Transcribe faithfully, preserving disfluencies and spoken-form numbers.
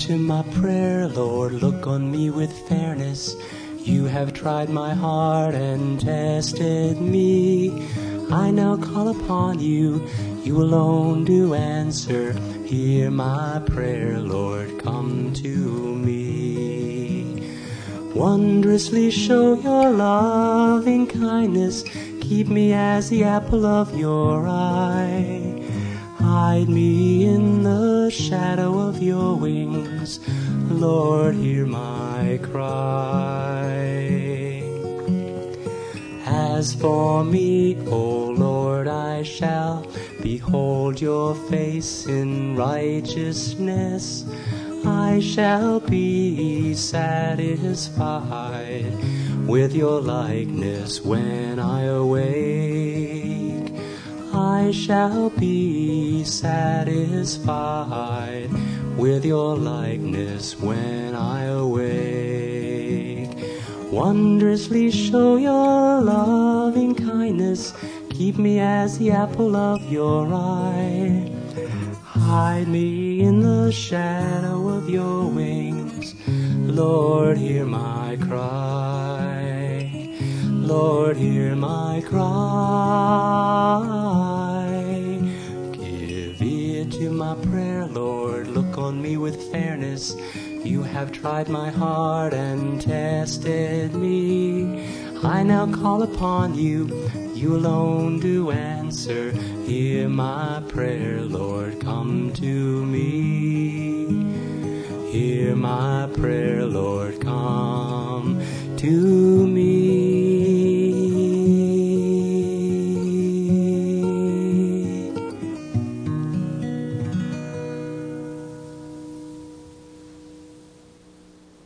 to my prayer, Lord. Look on me with fairness. You have tried my heart and tested me. I now call upon you. You alone do answer. Hear my prayer, Lord. Come to me. Wondrously show your loving kindness. Keep me as the apple of your eye. Hide me in the shadow of your wings. Lord, hear my cry. As for me, O Lord, I shall behold your face in righteousness. I shall be satisfied with your likeness when I awake. I shall be satisfied with your likeness when I awake. Wondrously show your loving kindness. Keep me as the apple of your eye. Hide me in the shadow of your wings. Lord, hear my cry. Lord, hear my cry. Give ear to my prayer, Lord. Look on me with fairness. You have tried my heart and tested me. I now call upon you. You alone do answer. Hear my prayer, Lord. Come to me. Hear my prayer, Lord. Come to me.